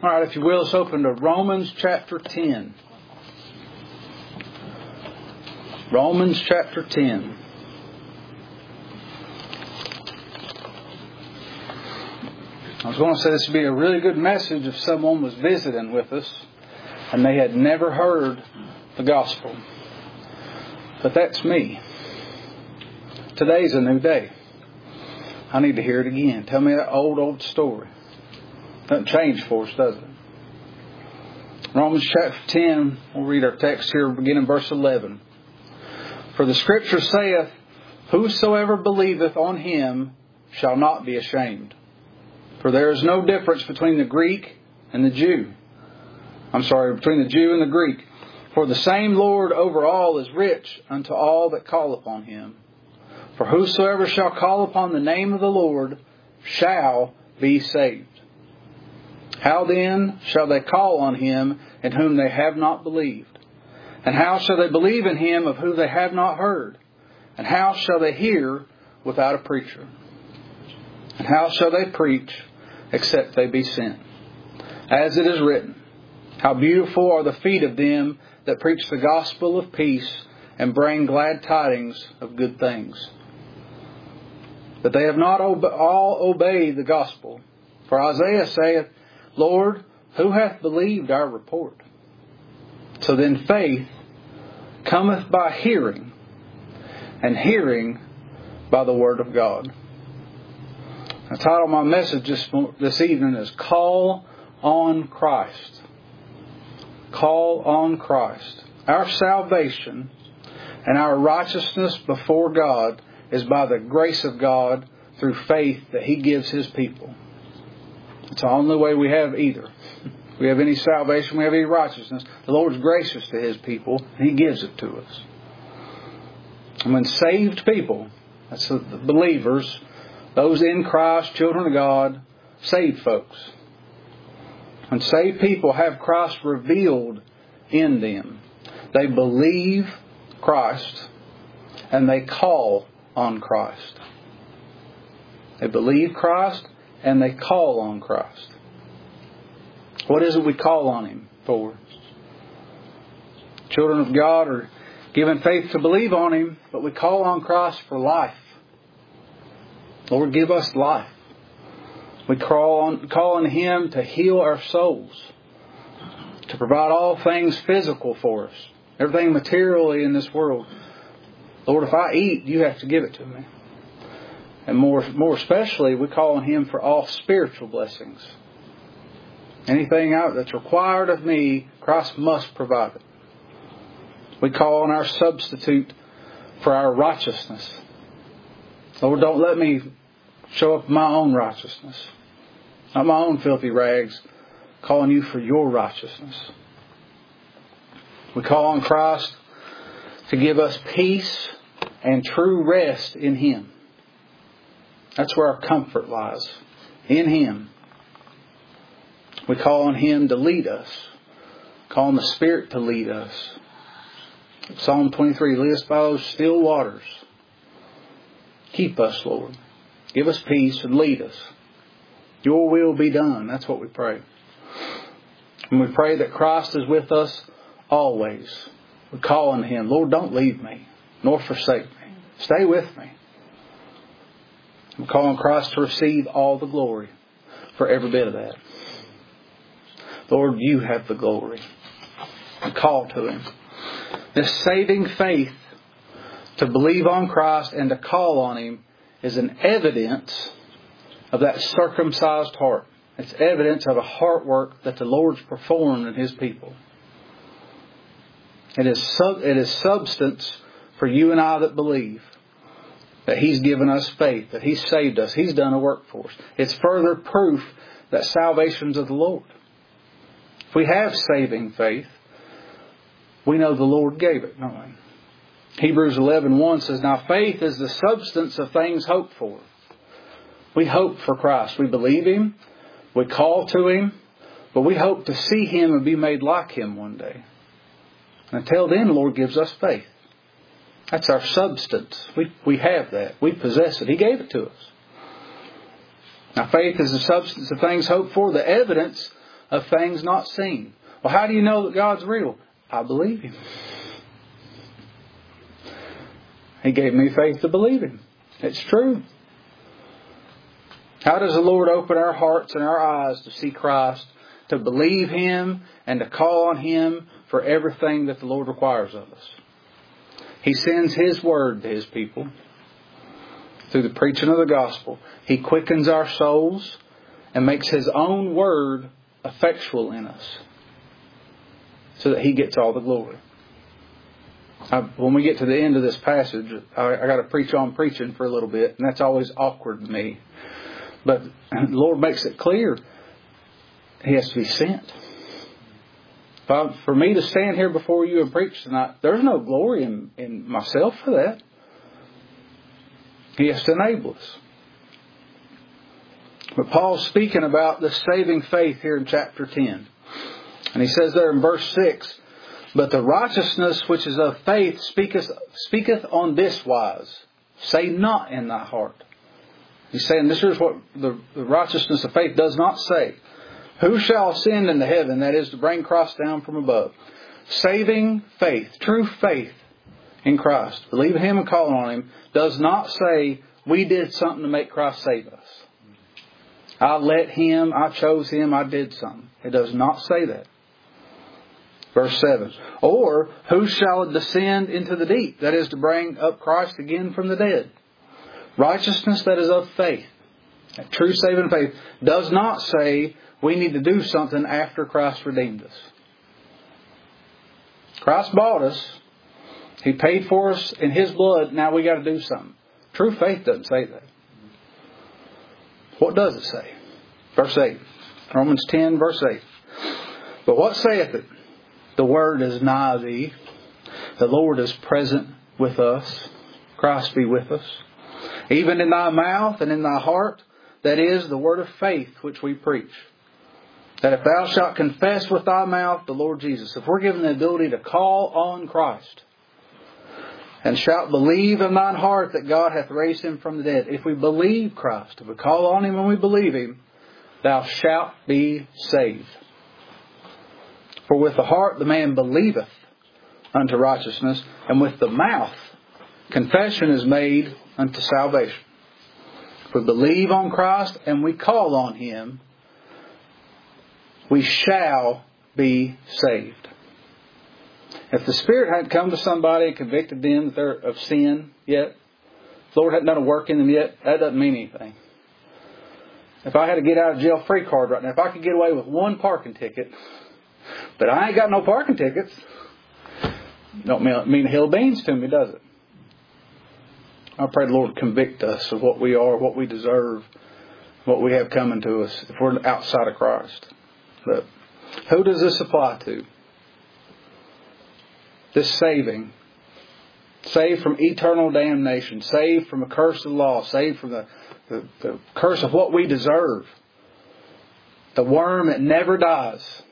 All right, if you will, let's open to Romans chapter 10. Romans chapter 10. I was going to say this would be a really good message if someone was visiting with us and they had never heard the gospel. But that's me. Today's a new day. I need to hear it again. Tell me that old story. Doesn't change for us, does it? Romans chapter 10, we'll read our text here, beginning verse 11. For the Scripture saith, Whosoever believeth on Him shall not be ashamed. For there is no difference between the Greek and the Jew. Between the Jew and the Greek. For the same Lord over all is rich unto all that call upon Him. For whosoever shall call upon the name of the Lord shall be saved. How then shall they call on Him in whom they have not believed? And how shall they believe in Him of whom they have not heard? And how shall they hear without a preacher? And how shall they preach except they be sent? As it is written, How beautiful are the feet of them that preach the gospel of peace and bring glad tidings of good things. But they have not all obeyed the gospel. For Isaiah saith, Lord, who hath believed our report? So then faith cometh by hearing, and hearing by the word of God. The title of my message this evening is Call on Christ. Call on Christ. Our salvation and our righteousness before God is by the grace of God through faith that He gives His people. It's the only way we have either. If we have any salvation, we have any righteousness. The Lord's gracious to His people, and He gives it to us. And when saved people, that's the believers, those in Christ, children of God, saved folks. When saved people have Christ revealed in them, they believe Christ and they call on Christ. They believe Christ and they call on Christ. What is it we call on Him for? Children of God are given faith to believe on Him, but we call on Christ for life. Lord, give us life. We call on Him to heal our souls, to provide all things physical for us, everything materially in this world. Lord, if I eat, you have to give it to me. And more especially, we call on Him for all spiritual blessings. Anything out that's required of me, Christ must provide it. We call on our substitute for our righteousness. Lord, don't let me show up my own righteousness, not my own filthy rags. Calling you for your righteousness. We call on Christ to give us peace and true rest in Him. That's where our comfort lies, in Him. We call on Him to lead us. Call on the Spirit to lead us. Psalm 23, lead us by those still waters. Keep us, Lord. Give us peace and lead us. Your will be done. That's what we pray. And we pray that Christ is with us always. We call on Him. Lord, don't leave me, nor forsake me. Stay with me. We call on Christ to receive all the glory for every bit of that. Lord, you have the glory. We call to Him. This saving faith to believe on Christ and to call on Him is an evidence of that circumcised heart. It's evidence of a heart work that the Lord's performed in His people. It is substance for you and I that believe that He's given us faith, that He's saved us. He's done a work for us. It's further proof that salvation's of the Lord. If we have saving faith, we know the Lord gave it, don't we? Hebrews 11:1 says, Now faith is the substance of things hoped for. We hope for Christ. We believe Him. We call to Him. But we hope to see Him and be made like Him one day. And until then, the Lord gives us faith. That's our substance. We have that. We possess it. He gave it to us. Now faith is the substance of things hoped for, the evidence of things not seen. Well, how do you know that God's real? I believe Him. He gave me faith to believe Him. It's true. How does the Lord open our hearts and our eyes to see Christ, to believe Him, and to call on Him for everything that the Lord requires of us? He sends His Word to His people through the preaching of the gospel. He quickens our souls and makes His own Word effectual in us so that He gets all the glory. When we get to the end of this passage, I got to preach on preaching for a little bit, and that's always awkward to me. But the Lord makes it clear He has to be sent. For me to stand here before you and preach tonight, there's no glory in myself for that. He has to enable us. But Paul's speaking about the saving faith here in chapter 10. And he says there in verse 6, "But the righteousness which is of faith speaketh on this wise, say not in thy heart." He's saying this is what the righteousness of faith does not say. "Who shall ascend into heaven?" That is to bring Christ down from above. Saving faith, true faith in Christ, believing Him and calling on Him, does not say we did something to make Christ save us. I let Him, I chose Him, I did something. It does not say that. Verse 7, "Or who shall descend into the deep?" That is to bring up Christ again from the dead. Righteousness that is of faith, that true saving faith, does not say we need to do something after Christ redeemed us. Christ bought us. He paid for us in His blood. Now we got to do something. True faith doesn't say that. What does it say? Verse 8. Romans 10, verse 8. "But what saith it? The word is nigh thee. The Lord is present with us." Christ be with us. "Even in thy mouth and in thy heart, that is the word of faith which we preach. That if thou shalt confess with thy mouth the Lord Jesus," if we're given the ability to call on Christ, "and shalt believe in thine heart that God hath raised Him from the dead," if we believe Christ, if we call on Him and we believe Him, "thou shalt be saved. For with the heart the man believeth unto righteousness, and with the mouth confession is made unto salvation." If we believe on Christ and we call on Him, we shall be saved. If the Spirit hadn't come to somebody and convicted them that they're of sin yet, the Lord hadn't done a work in them yet, that doesn't mean anything. If I had a get out of jail free card right now, if I could get away with one parking ticket, but I ain't got no parking tickets, don't mean a hill of beans to me, does it? I pray the Lord convict us of what we are, what we deserve, what we have coming to us if we're outside of Christ. But who does this apply to? This saving. Saved from eternal damnation. Saved from a curse of the law. Saved from the curse of what we deserve. The worm that never dies.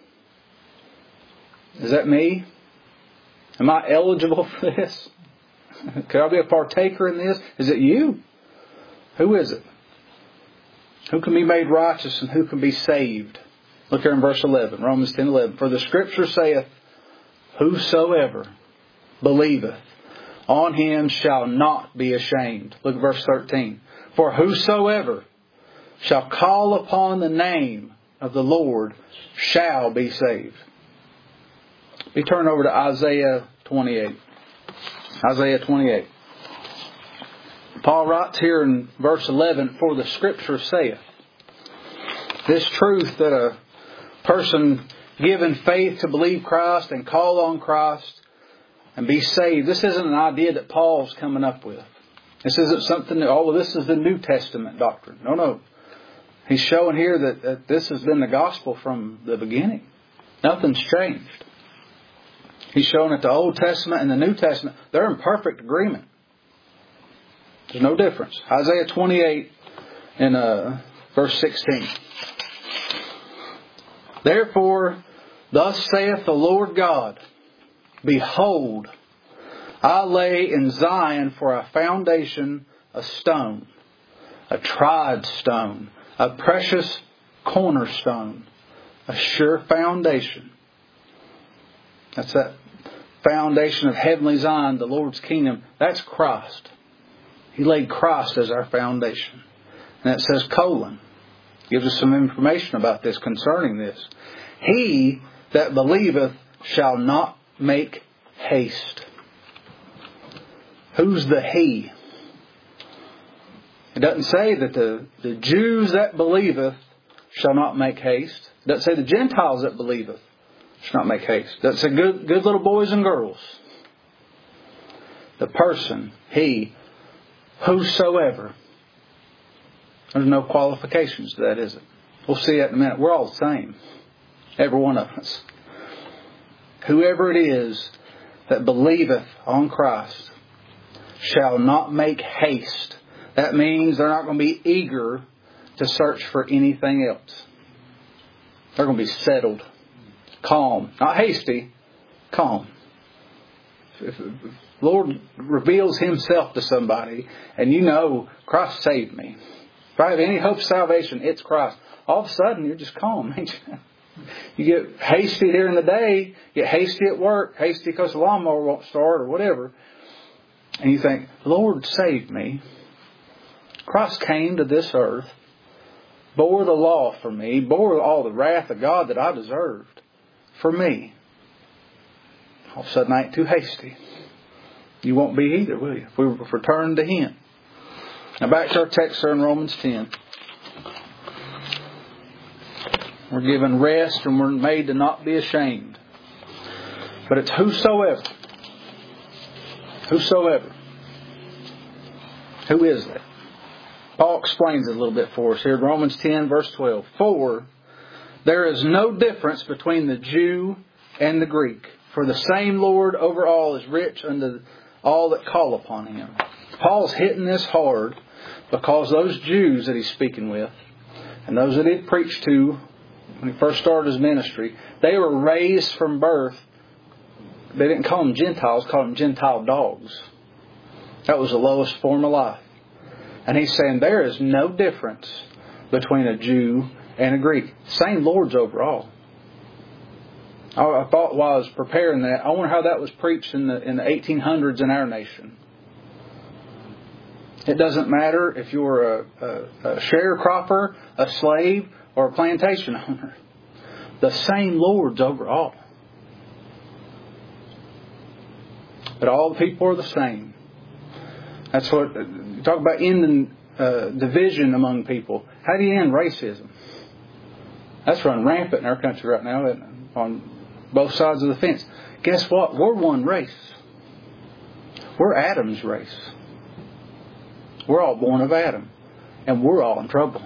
Is that me? Am I eligible for this? Could I be a partaker in this? Is it you? Who is it? Who can be made righteous and who can be saved? Look here in verse 11. Romans 10:11. "For the Scripture saith, whosoever believeth on Him shall not be ashamed." Look at verse 13. "For whosoever shall call upon the name of the Lord shall be saved." We turn over to Isaiah 28. Isaiah 28. Paul writes here in verse 11, "For the Scripture saith." This truth that a person given faith to believe Christ and call on Christ and be saved, this isn't an idea that Paul's coming up with. This isn't something that, oh, well, this is the New Testament doctrine. No. He's showing here that this has been the gospel from the beginning. Nothing's changed. He's showing that the Old Testament and the New Testament, they're in perfect agreement. There's no difference. Isaiah 28 and verse 16. "Therefore, thus saith the Lord God, Behold, I lay in Zion for a foundation a stone, a tried stone, a precious cornerstone, a sure foundation. That's that foundation of heavenly Zion, the Lord's kingdom. That's Christ. He laid Christ as our foundation. And it says colon. Gives us some information about this concerning this. He that believeth shall not make haste. Who's the he? It doesn't say that the Jews that believeth shall not make haste. It doesn't say the Gentiles that believeth shall not make haste. It doesn't say good little boys and girls. The person, he, whosoever. There's no qualifications to that, is it? We'll see that in a minute. We're all the same. Every one of us. Whoever it is that believeth on Christ shall not make haste. That means they're not going to be eager to search for anything else. They're going to be settled. Calm. Not hasty. Calm. If the Lord reveals Himself to somebody and you know, Christ saved me. If I have any hope of salvation, it's Christ. All of a sudden, you're just calm, ain't you? You get hasty during the day, get hasty at work, hasty because the lawnmower won't start or whatever. And you think, Lord saved me. Christ came to this earth, bore the law for me, bore all the wrath of God that I deserved for me. All of a sudden, I ain't too hasty. You won't be either, will you? If we return to Him. Now back to our text there in Romans 10. We're given rest and we're made to not be ashamed. But it's whosoever. Whosoever. Who is that? Paul explains it a little bit for us here in Romans 10 verse 12. For there is no difference between the Jew and the Greek. For the same Lord over all is rich unto all that call upon Him. Paul's hitting this hard because those Jews that he's speaking with and those that he'd preached to when he first started his ministry, they were raised from birth. They didn't call them Gentiles, called them Gentile dogs. That was the lowest form of life. And he's saying there is no difference between a Jew and a Greek. Same Lord's over all. I thought while I was preparing that, I wonder how that was preached in the 1800s in our nation. It doesn't matter if you're a sharecropper, a slave, or a plantation owner. The same Lord's over all. But all the people are the same. That's what you talk about ending division among people. How do you end racism? That's running rampant in our country right now, on both sides of the fence. Guess what? We're one race. We're Adam's race. We're all born of Adam. And we're all in trouble.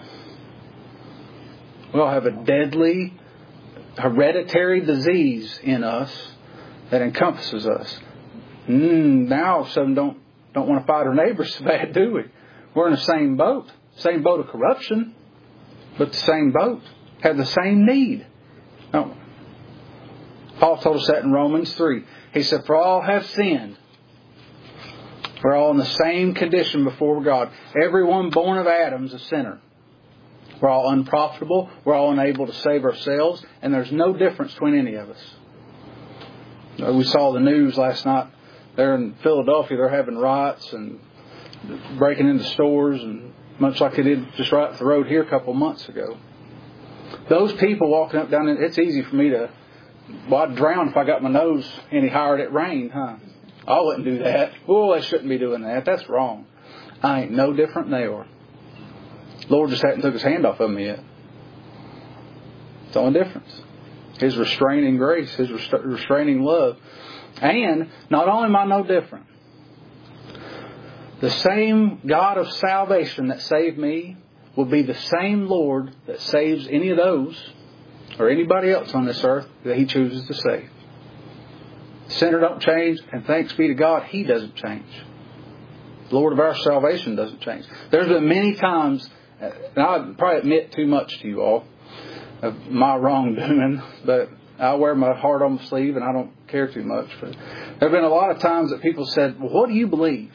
We all have a deadly, hereditary disease in us that encompasses us. Now all of a sudden don't want to fight our neighbors so bad, do we? We're in the same boat. Same boat of corruption, but the same boat. Have the same need. No. Paul told us that in Romans 3. He said, for all have sinned. We're all in the same condition before God. Everyone born of Adam's a sinner. We're all unprofitable. We're all unable to save ourselves. And there's no difference between any of us. We saw the news last night. There in Philadelphia, they're having riots and breaking into stores, and much like they did just right up the road here a couple of months ago. Those people walking up down, it's easy for me to, I'd drown if I got my nose any higher and it rained, huh? I wouldn't do that. Well, they shouldn't be doing that. That's wrong. I ain't no different than they are. Lord just hadn't took His hand off of me yet. It's the only difference. His restraining grace, His restraining love. And not only am I no different, the same God of salvation that saved me will be the same Lord that saves any of those or anybody else on this earth that He chooses to save. The sinner don't change, and thanks be to God, He doesn't change. The Lord of our salvation doesn't change. There's been many times, and I probably admit too much to you all of my wrongdoing, but I wear my heart on my sleeve and I don't care too much. But there have been a lot of times that people said, well, what do you believe?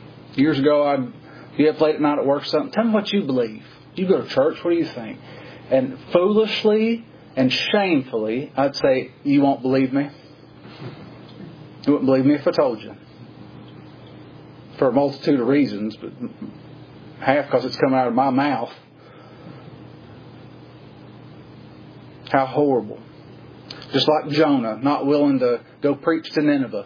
Years ago, I'd be up late at night at work or something. Tell me what you believe. You go to church, what do you think? And foolishly and shamefully, I'd say, you won't believe me. You wouldn't believe me if I told you. For a multitude of reasons, but half because it's coming out of my mouth. How horrible. Just like Jonah, not willing to go preach to Nineveh.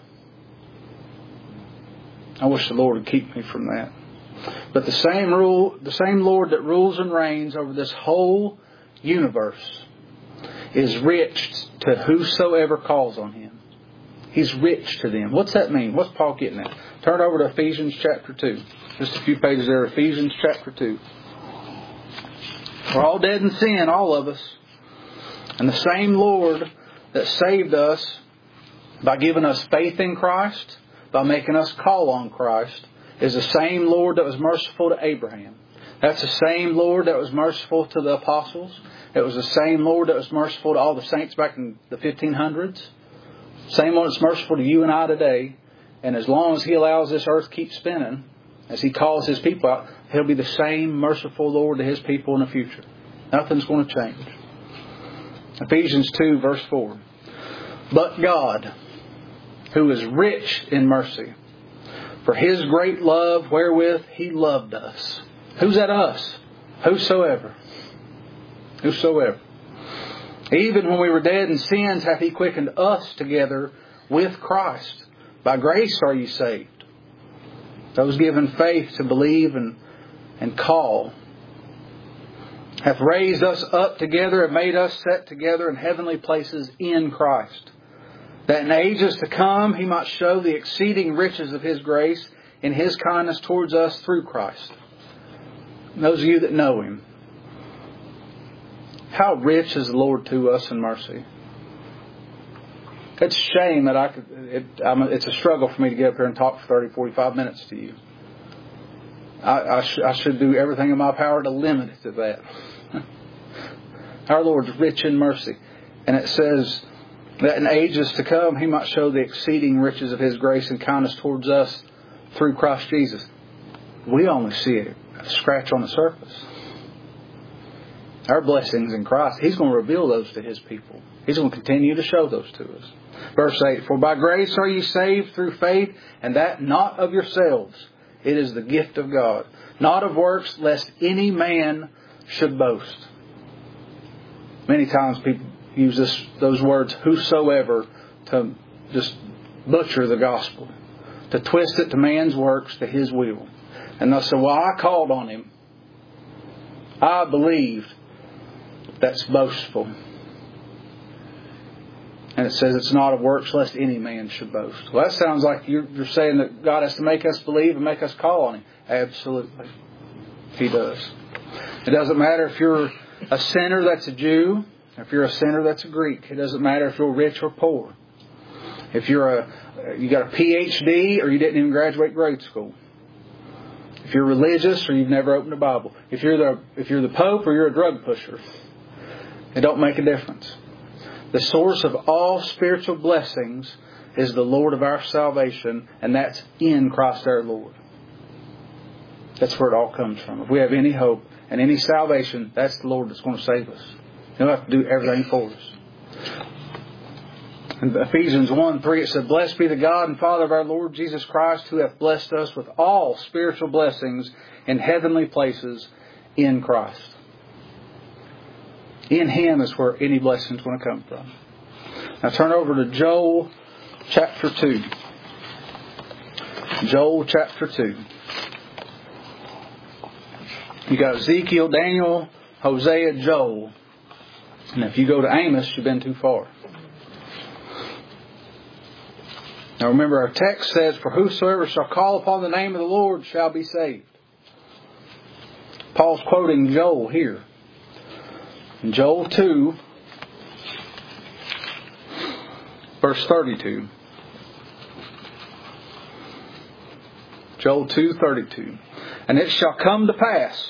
I wish the Lord would keep me from that. But the same Lord that rules and reigns over this whole universe is rich to whosoever calls on Him. He's rich to them. What's that mean? What's Paul getting at? Turn over to Ephesians chapter 2. Just a few pages there. Ephesians chapter 2. We're all dead in sin, all of us. And the same Lord that saved us by giving us faith in Christ, by making us call on Christ, is the same Lord that was merciful to Abraham. That's the same Lord that was merciful to the apostles. It was the same Lord that was merciful to all the saints back in the 1500s. Same one that's merciful to you and I today. And as long as He allows this earth keep spinning, as He calls His people out, He'll be the same merciful Lord to His people in the future. Nothing's going to change. Ephesians 2 verse 4. But God, who is rich in mercy, for His great love wherewith He loved us. Who's that us? Whosoever. Whosoever. Even when we were dead in sins, hath He quickened us together with Christ. By grace are ye saved. Those given faith to believe and call. Hath raised us up together and made us set together in heavenly places in Christ, that in ages to come He might show the exceeding riches of His grace in His kindness towards us through Christ. And those of you that know Him, how rich is the Lord to us in mercy. It's a shame that it's a struggle for me to get up here and talk for 30, 45 minutes to you. I should do everything in my power to limit it to that. Our Lord's rich in mercy. And it says that in ages to come He might show the exceeding riches of His grace and kindness towards us through Christ Jesus. We only see a scratch on the surface. Our blessings in Christ, He's going to reveal those to His people. He's going to continue to show those to us. Verse 8, for by grace are ye saved through faith, and that not of yourselves. It is the gift of God, not of works, lest any man should boast. Many times people use those words, whosoever, to just butcher the gospel, to twist it to man's works, to his will. And they'll say, well, I called on him. I believed. That's boastful. And it says it's not of works lest any man should boast. Well, that sounds like you're saying that God has to make us believe and make us call on Him. Absolutely. He does. It doesn't matter if you're a sinner that's a Jew, if you're a sinner that's a Greek. It doesn't matter if you're rich or poor. If you got a PhD or you didn't even graduate grade school. If you're religious or you've never opened a Bible. If you're the Pope or you're a drug pusher. It don't make a difference. The source of all spiritual blessings is the Lord of our salvation, and that's in Christ our Lord. That's where it all comes from. If we have any hope and any salvation, that's the Lord that's going to save us. He'll have to do everything for us. In Ephesians 1:3 it said, blessed be the God and Father of our Lord Jesus Christ, who hath blessed us with all spiritual blessings in heavenly places in Christ. In Him is where any blessing is going to come from. Now turn over to Joel chapter 2. Joel chapter 2. You got Ezekiel, Daniel, Hosea, Joel. And if you go to Amos, you've been too far. Now remember, our text says, for whosoever shall call upon the name of the Lord shall be saved. Paul's quoting Joel here. In Joel 2, verse 32. Joel 2:32. And it shall come to pass,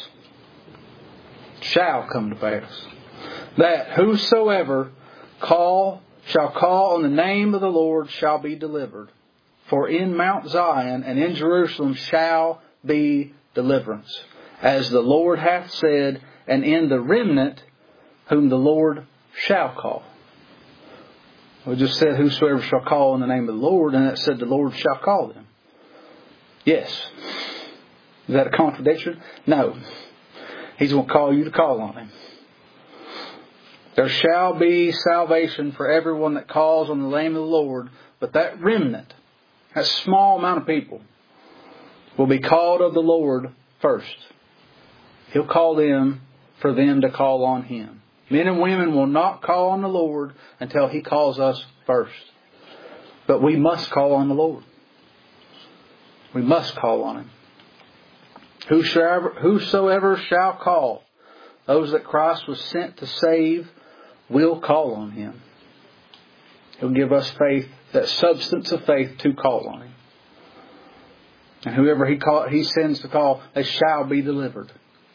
that whosoever shall call on the name of the Lord shall be delivered. For in Mount Zion and in Jerusalem shall be deliverance, as the Lord hath said, and in the remnant whom the Lord shall call. We just said, whosoever shall call in the name of the Lord, and it said the Lord shall call them. Yes. Is that a contradiction? No. He's going to call you to call on Him. There shall be salvation for everyone that calls on the name of the Lord, but that remnant, that small amount of people, will be called of the Lord first. He'll call them for them to call on Him. Men and women will not call on the Lord until He calls us first. But we must call on the Lord. We must call on Him. Whosoever shall call, those that Christ was sent to save, will call on Him. He'll give us faith, that substance of faith to call on Him. And whoever He sends to call, they shall be delivered.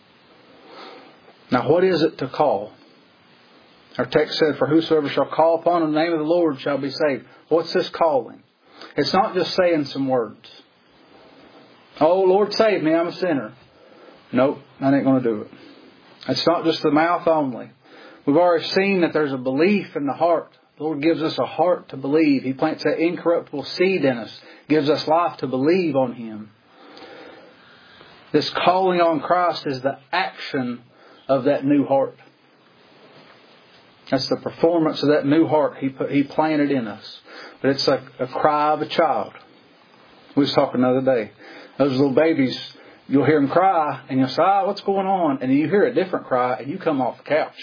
Now what is it to call? Our text said, for whosoever shall call upon the name of the Lord shall be saved. What's this calling? It's not just saying some words. Oh, Lord, save me, I'm a sinner. Nope, that ain't going to do it. It's not just the mouth only. We've already seen that there's a belief in the heart. The Lord gives us a heart to believe. He plants that incorruptible seed in us. Gives us life to believe on Him. This calling on Christ is the action of that new heart. That's the performance of that new heart He planted in us. But it's like a cry of a child. We was talking the other day. Those little babies, you'll hear them cry and you'll say, what's going on? And you hear a different cry and you come off the couch.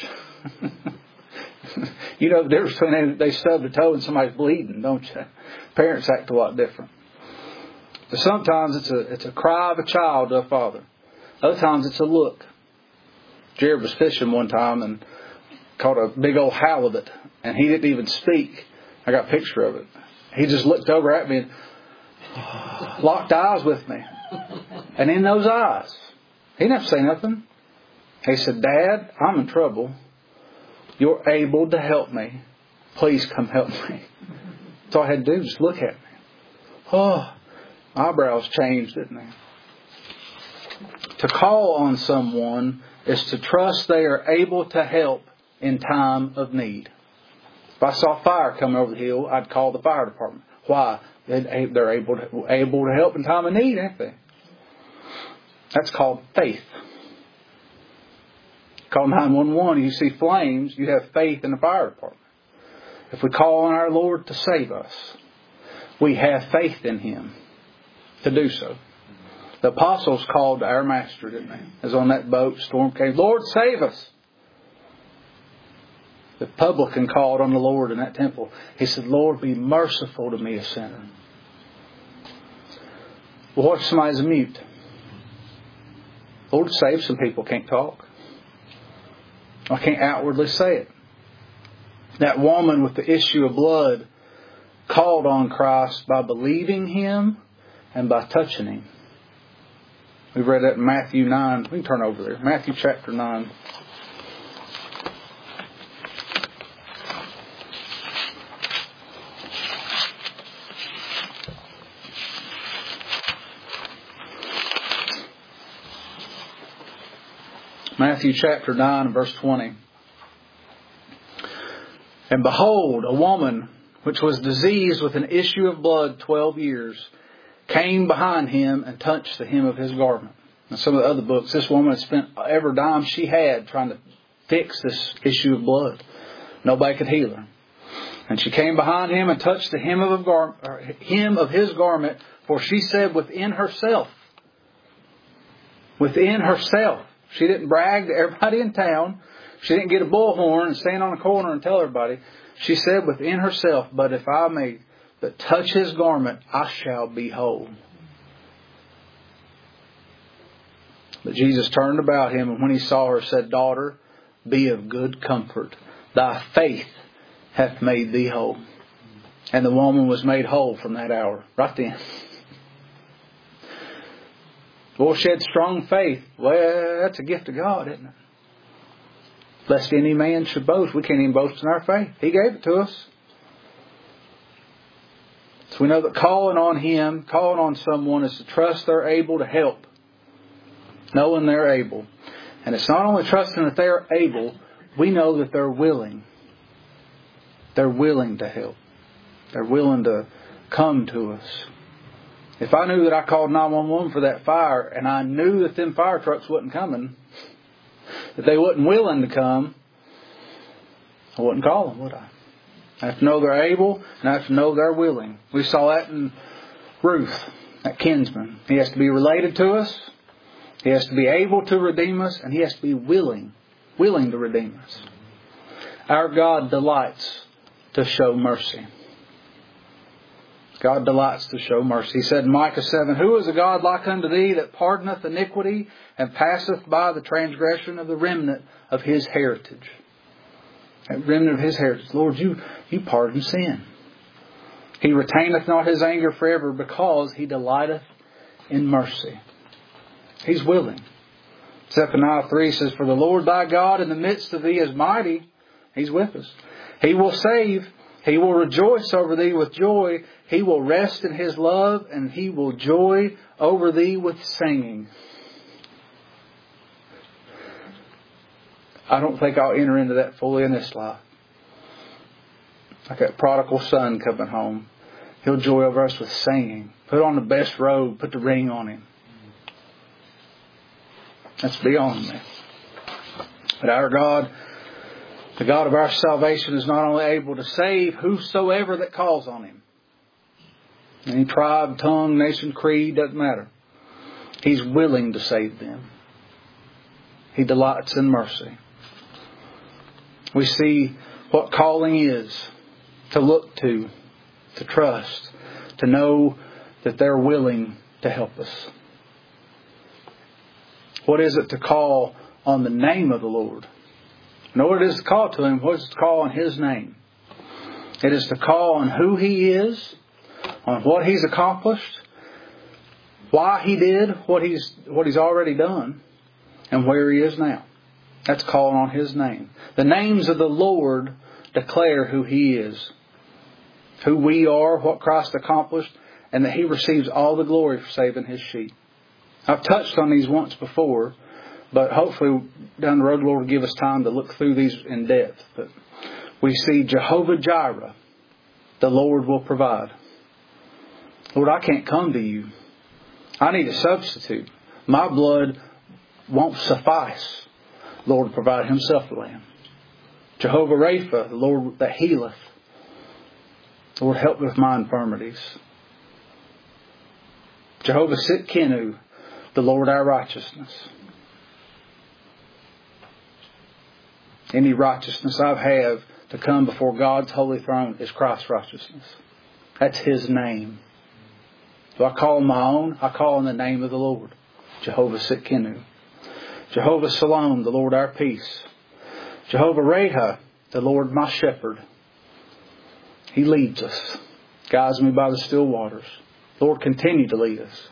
You know the difference between they stub the toe and somebody's bleeding, don't you? Parents act a lot different. But sometimes it's a cry of a child to a father. Other times it's a look. Jared was fishing one time and caught a big old halibut, and he didn't even speak. I got a picture of it. He just looked over at me and locked eyes with me. And in those eyes, he didn't have to say nothing. He said, Dad, I'm in trouble. You're able to help me. Please come help me. That's all I had to do, just look at me. Oh, eyebrows changed, didn't they? To call on someone is to trust they are able to help in time of need. If I saw fire coming over the hill, I'd call the fire department. Why? They're able to help in time of need, ain't they? That's called faith. Call 911. You see flames, you have faith in the fire department. If we call on our Lord to save us, we have faith in Him to do so. The apostles called our Master, didn't they? As on that boat, storm came. Lord, save us. The publican called on the Lord in that temple. He said, Lord, be merciful to me, a sinner. Well, what if somebody's mute? Lord, save some people can't talk. I can't outwardly say it. That woman with the issue of blood called on Christ by believing Him and by touching Him. We've read that in Matthew 9. We can turn over there. Matthew chapter 9. Matthew chapter 9 and verse 20. And behold, a woman which was diseased with an issue of blood 12 years came behind Him and touched the hem of His garment. In some of the other books, this woman had spent every dime she had trying to fix this issue of blood. Nobody could heal her. And she came behind Him and touched the hem of His garment, for she said within herself, she didn't brag to everybody in town. She didn't get a bullhorn and stand on a corner and tell everybody. She said within herself, but if I may but touch His garment, I shall be whole. But Jesus turned about him, and when He saw her, said, Daughter, be of good comfort. Thy faith hath made thee whole. And the woman was made whole from that hour. Right then. Well, she had strong faith. Well, that's a gift of God, isn't it? Lest any man should boast. We can't even boast in our faith. He gave it to us. So we know that calling on Him, calling on someone, is to trust they're able to help. Knowing they're able. And it's not only trusting that they're able, we know that they're willing. They're willing to help. They're willing to come to us. If I knew that I called 911 for that fire and I knew that them fire trucks wasn't coming, that they wasn't willing to come, I wouldn't call them, would I? I have to know they're able and I have to know they're willing. We saw that in Ruth, that kinsman. He has to be related to us. He has to be able to redeem us, and He has to be willing to redeem us. Our God delights to show mercy. God delights to show mercy. He said in Micah 7, "Who is a God like unto thee that pardoneth iniquity and passeth by the transgression of the remnant of His heritage?" That remnant of His heritage. Lord, you pardon sin. He retaineth not His anger forever because He delighteth in mercy. He's willing. Zephaniah 3 says, "For the Lord thy God in the midst of thee is mighty." He's with us. "He will save. He will rejoice over thee with joy. He will rest in His love, and He will joy over thee with singing." I don't think I'll enter into that fully in this life. Like that prodigal son coming home. He'll joy over us with singing. Put on the best robe. Put the ring on him. That's beyond me. But our God, the God of our salvation, is not only able to save whosoever that calls on Him. Any tribe, tongue, nation, creed, doesn't matter. He's willing to save them. He delights in mercy. We see what calling is. To look to trust, to know that they're willing to help us. What is it to call on the name of the Lord? Know what it is to call to Him. What is it to call on His name? It is to call on who He is, on what He's accomplished, why He did what He's already done, and where He is now. That's calling on His name. The names of the Lord declare who He is, who we are, what Christ accomplished, and that He receives all the glory for saving His sheep. I've touched on these once before, but hopefully down the road the Lord will give us time to look through these in depth. But we see Jehovah Jireh, the Lord will provide. Lord, I can't come to You. I need a substitute. My blood won't suffice. The Lord will provide Himself the lamb. Jehovah Rapha, the Lord that healeth. Lord, help me with my infirmities. Jehovah Sitkenu, the Lord our righteousness. Any righteousness I have to come before God's holy throne is Christ's righteousness. That's His name. Do I call my own? I call in the name of the Lord. Jehovah Sitkenu. Jehovah Shalom, the Lord our peace. Jehovah Reha, the Lord my shepherd. He leads us. Guides me by the still waters. Lord, continue to lead us.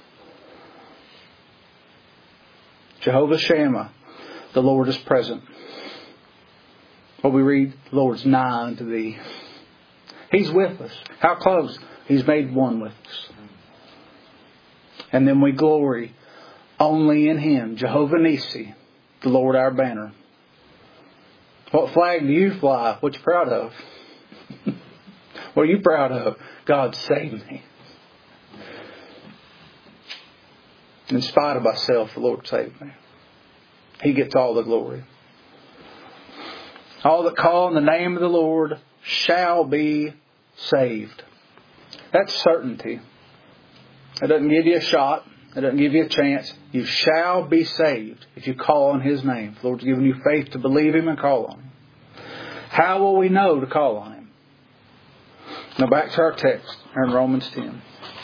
Jehovah Shammah, the Lord is present. What we read, the Lord's nigh unto thee. He's with us. How close? He's made one with us. And then we glory only in Him. Jehovah Nissi, the Lord our banner. What flag do you fly? What you proud of? What are you proud of? God saved me. In spite of myself, the Lord saved me. He gets all the glory. All that call on the name of the Lord shall be saved. That's certainty. It doesn't give you a shot. It doesn't give you a chance. You shall be saved if you call on His name. The Lord's given you faith to believe Him and call on Him. How will we know to call on Him? Now back to our text here in Romans 10.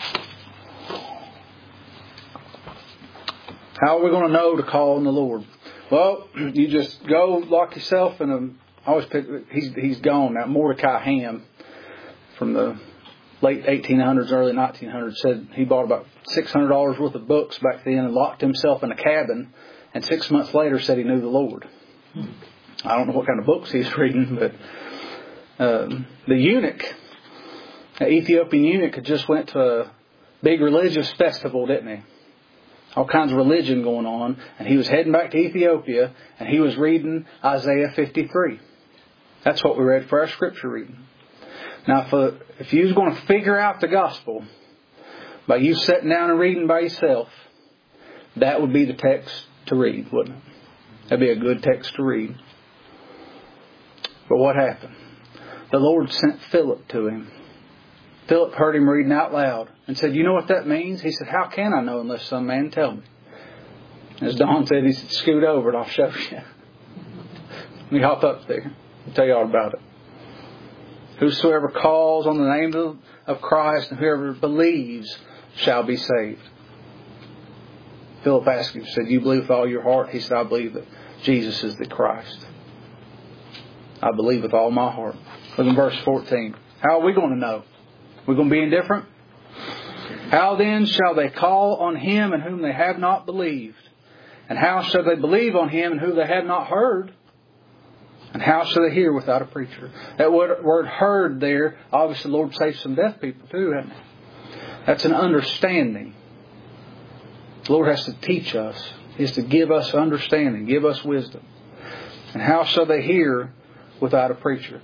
How are we going to know to call on the Lord? Well, you just go lock yourself in a... I always pick... He's gone now. Mordecai Ham from the late 1800s, early 1900s said he bought about $600 worth of books back then and locked himself in a cabin, and 6 months later said he knew the Lord. I don't know what kind of books he's reading, but the eunuch, the Ethiopian eunuch, had just went to a big religious festival, didn't he? all kinds of religion going on, and he was heading back to Ethiopia, and he was reading Isaiah 53. That's what we read for our scripture reading. Now, if you was going to figure out the gospel by you sitting down and reading by yourself, that would be the text to read, wouldn't it? That'd be a good text to read. But what happened? The Lord sent Philip to him. Philip heard him reading out loud and said, "You know what that means?" He said, "How can I know unless some man tell me?" As Don said, he said, "Scoot over and I'll show you." Let me hop up there and tell you all about it. Whosoever calls on the name of Christ and whoever believes shall be saved. Philip asked him, said, "You believe with all your heart?" He said, "I believe that Jesus is the Christ. I believe with all my heart." Look in verse 14. How are we going to know? We're going to be indifferent? How then shall they call on Him in whom they have not believed? And how shall they believe on Him in whom they have not heard? And how shall they hear without a preacher? That word heard there, obviously the Lord saved some deaf people too, hasn't He? That's an understanding. The Lord has to teach us. He has to give us understanding, give us wisdom. And how shall they hear without a preacher?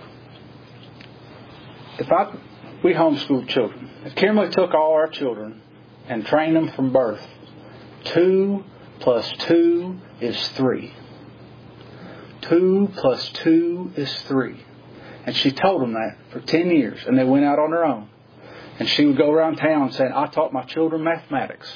We homeschool children. If Kimberly took all our children and trained them from birth, 2 plus 2 is 3. 2 plus 2 is 3. And she told them that for 10 years. And they went out on their own. And she would go around town saying, "I taught my children mathematics."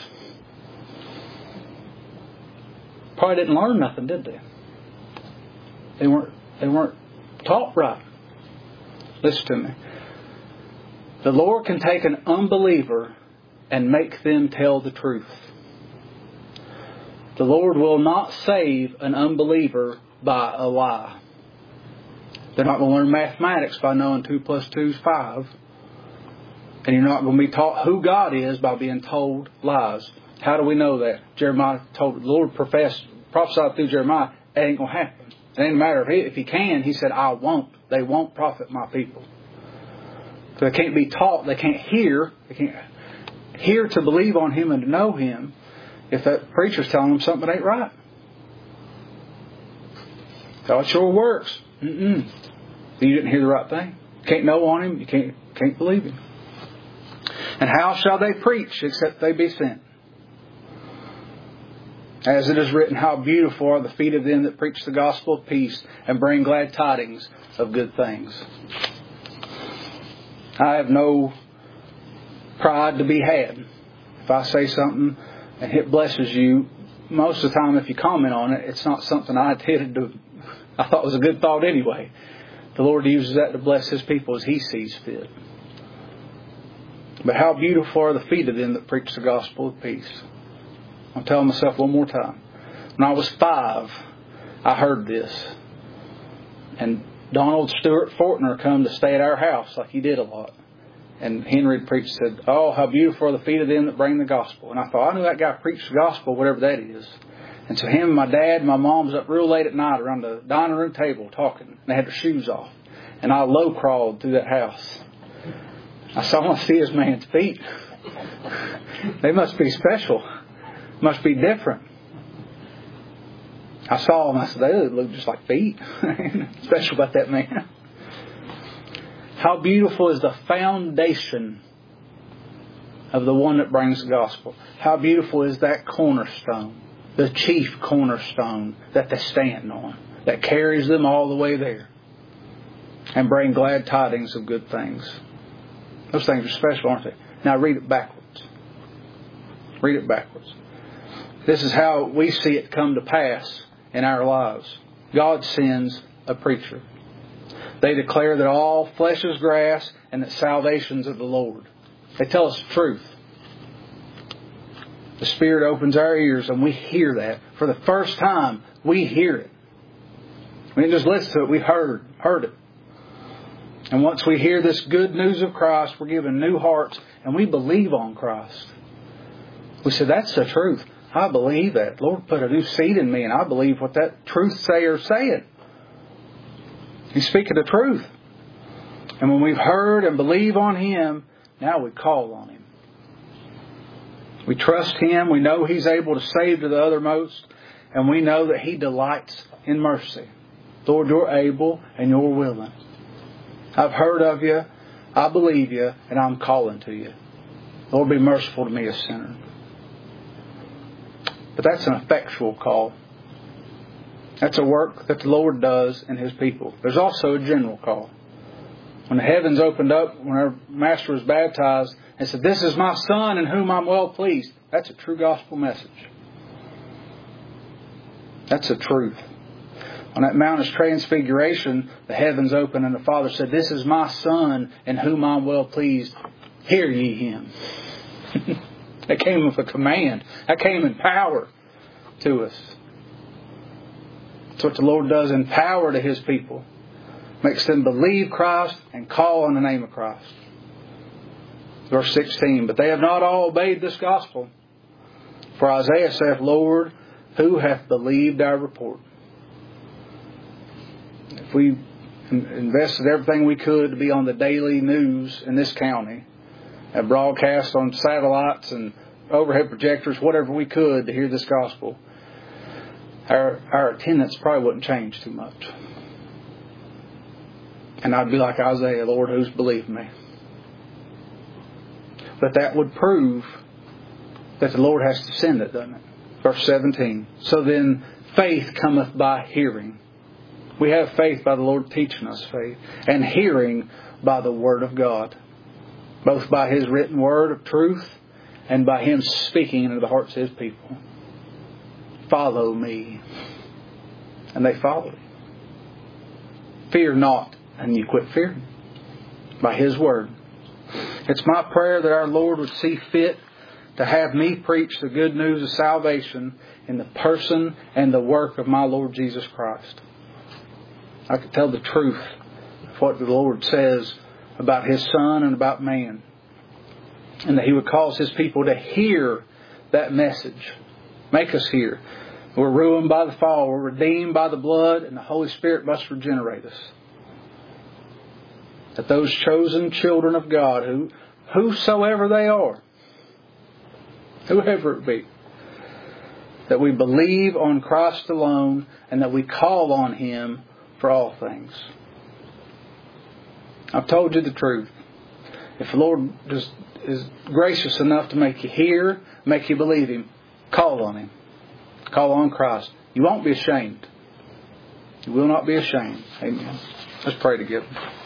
Probably didn't learn nothing, did they? They weren't taught right. Listen to me. The Lord can take an unbeliever and make them tell the truth. The Lord will not save an unbeliever by a lie. They're not going to learn mathematics by knowing 2 plus 2 is 5. And you're not going to be taught who God is by being told lies. How do we know that? Jeremiah told the Lord prophesied through Jeremiah, it ain't going to happen. It ain't a matter if He can. He said, "I won't. They won't profit my people." So they can't be taught. They can't hear. They can't hear to believe on Him and to know Him if that preacher's telling them something that ain't right. So it sure works. You didn't hear the right thing. You can't know on Him. You can't believe Him. And how shall they preach except they be sent? As it is written, how beautiful are the feet of them that preach the gospel of peace and bring glad tidings of good things. I have no pride to be had. If I say something and it blesses you, most of the time if you comment on it, it's not something I intended to. I thought it was a good thought anyway. The Lord uses that to bless His people as He sees fit. But how beautiful are the feet of them that preach the gospel of peace. I'm telling myself one more time. When I was 5, I heard this. And Donald Stewart Fortner come to stay at our house like he did a lot. And Henry preached, said, "Oh, how beautiful are the feet of them that bring the gospel." And I thought, I knew that guy preached the gospel, whatever that is. And so him and my dad and my mom was up real late at night around the dining room table talking. They had their shoes off. And I low crawled through that house. I saw, I want to see this man's feet. They must be special. Must be different. I saw them. I said, they look just like feet. Special about that man. How beautiful is the foundation of the one that brings the gospel. How beautiful is that cornerstone, the chief cornerstone that they stand on, that carries them all the way there and bring glad tidings of good things. Those things are special, aren't they? Now read it backwards. Read it backwards. This is how we see it come to pass in our lives. God sends a preacher. They declare that all flesh is grass and that salvation's of the Lord. They tell us the truth. The Spirit opens our ears and we hear that. For the first time, we hear it. We didn't just listen to it, we heard it. And once we hear this good news of Christ, we're given new hearts and we believe on Christ. We say, that's the truth. I believe that. Lord put a new seed in me and I believe what that truth sayer saying. He's speaking the truth. And when we've heard and believe on Him, now we call on Him. We trust Him. We know He's able to save to the uttermost. And we know that He delights in mercy. Lord, You're able and You're willing. I've heard of You. I believe You. And I'm calling to You. Lord, be merciful to me, a sinner. But that's an effectual call. That's a work that the Lord does in His people. There's also a general call. When the heavens opened up, when our Master was baptized, and said, "This is my Son in whom I'm well pleased." That's a true gospel message. That's the truth. On that Mount of Transfiguration, the heavens opened and the Father said, "This is my Son in whom I'm well pleased. Hear ye Him." That came with a command. That came in power to us. That's what the Lord does in power to His people. Makes them believe Christ and call on the name of Christ. Verse 16, "But they have not all obeyed this gospel. For Isaiah saith, Lord, who hath believed our report?" If we invested everything we could to be on the daily news in this county, and broadcast on satellites and overhead projectors, whatever we could to hear this gospel, our attendance probably wouldn't change too much. And I'd be like Isaiah, "Lord, who's believed me?" But that would prove that the Lord has to send it, doesn't it? Verse 17. "So then faith cometh by hearing." We have faith by the Lord teaching us faith. "And hearing by the Word of God." Both by His written word of truth and by Him speaking into the hearts of His people. "Follow me." And they followed Him. "Fear not." And you quit fearing. By His word. It's my prayer that our Lord would see fit to have me preach the good news of salvation in the person and the work of my Lord Jesus Christ. I could tell the truth of what the Lord says about His Son and about man. And that He would cause His people to hear that message. Make us hear. We're ruined by the fall. We're redeemed by the blood. And the Holy Spirit must regenerate us. That those chosen children of God, whosoever they are, whoever it be, that we believe on Christ alone and that we call on Him for all things. I've told you the truth. If the Lord just is gracious enough to make you hear, make you believe Him, call on Him. Call on Christ. You won't be ashamed. You will not be ashamed. Amen. Let's pray together.